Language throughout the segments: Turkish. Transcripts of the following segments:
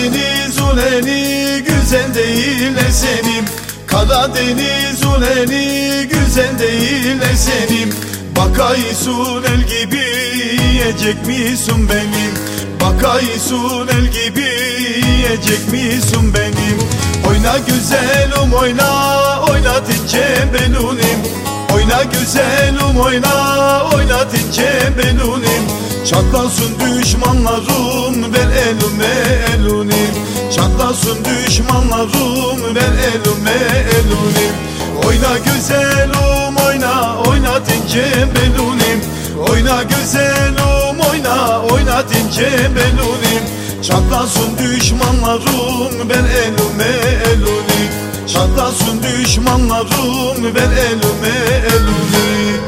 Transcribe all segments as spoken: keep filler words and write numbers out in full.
Karadeniz uleni güzel değil esenim, Karadeniz uleni güzel değil esenim. Bakaysun el gibi yiyecek misin benim, Bakaysun el gibi yiyecek misin benim. Oyna güzelim oyna, oynat ince belunim, oyna güzelim oyna, oynat ince belunim. Çatlasın düşmanlarım, ver elime elunim, çatlasın düşmanlarım, ver elime elunim. Oyna güzelim oyna, oynat ince belunim, oyna güzelim oyna, oynat ince belunim. Çatlasın düşmanlarım, ver elime elunim, çatlasın düşmanlarım, ver elime elunim.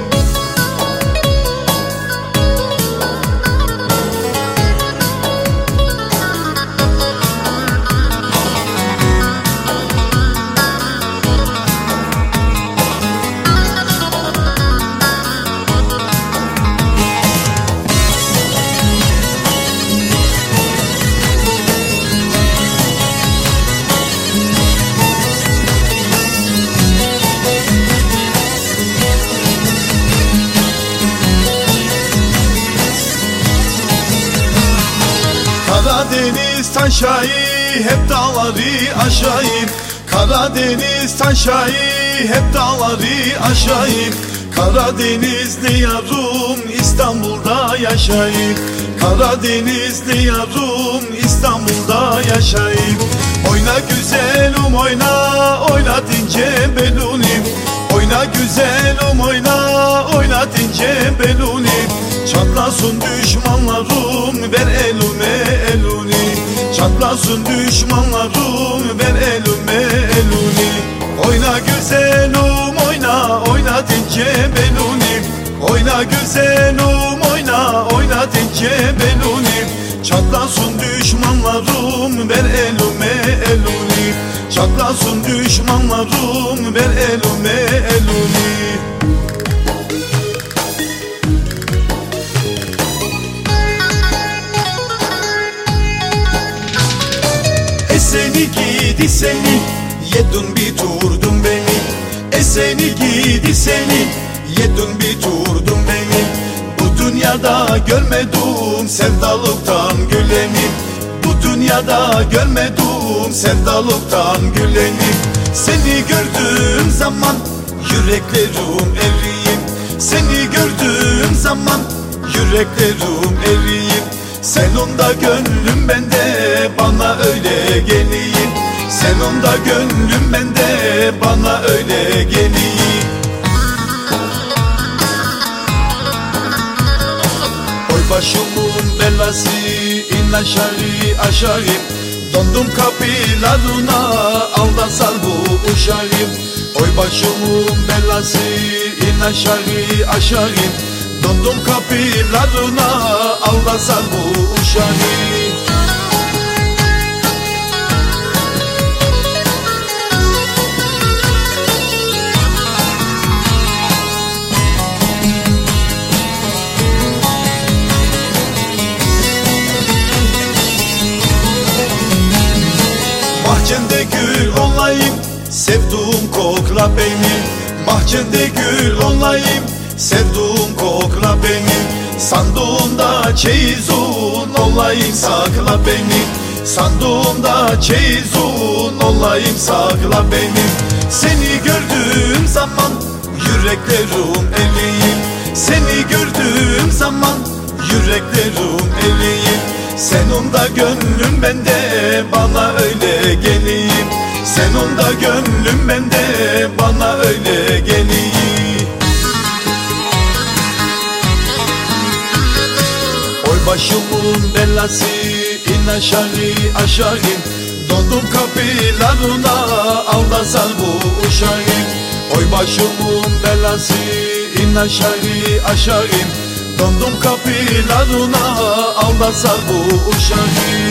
Karadeniz taşayı hep dağları aşayım, Karadeniz taşayı hep dağları aşayım. Karadenizli yarım İstanbul'da yaşayayım, Karadenizli yarım İstanbul'da yaşayayım. Oyna güzelim oyna, oynat ince belunim, oyna güzelim oyna, oynat ince belunim. Çatlasın düşmanlarım, ver elime eluni, çatlasın düşmanlarım, ver elime eluni. Oyna güzelim oyna, oynat ince belunim, oyna güzelim oyna, oynat ince belunim. Çatlasın düşmanlarım, ver elime eluni, çatlasın düşmanlarım, ver elime eluni. Eseni gidi seni, yedin bir turdun beni, Eseni gidi seni, yedin bir turdun beni. Bu dünyada görmedim sevdalıktan güleni, bu dünyada görmedim sevdalıktan güleni. Seni gördüğüm zaman yüreklerim eriyim, seni gördüğüm zaman yüreklerim eriyim. Sen onda gönlüm bende, bana öyle geleyim, sen onda gönlüm bende, bana öyle geleyim. Oy başımın belası, in aşağı aşağı, dondum kapılarına, al da sal bu uşağım. Oy başımın belası, in aşağı aşağı, dondum kapılarına, al da sal bu uşağı. Bahçende gül olayım, sevduğum kokla beni, bahçende gül olayım, sevduğum kokla beni. Sandığımda çeyizun olayım, sakla beni, sandığımda çeyizun olayım, sakla beni. Seni gördüğüm zaman yüreklerim eriyim, seni gördüğüm zaman yüreklerim eriyim. Sen onda gönlüm bende, bana öyle geleyim, sen onda gönlüm bende, bana öyle geleyim. Oy başımın belası, in aşağı aşağı, dondum kapılarına, al da sal bu uşağı. Oy başımın belası, in aşağı aşağı, dondum kapılarına, al da sal bu uşağı.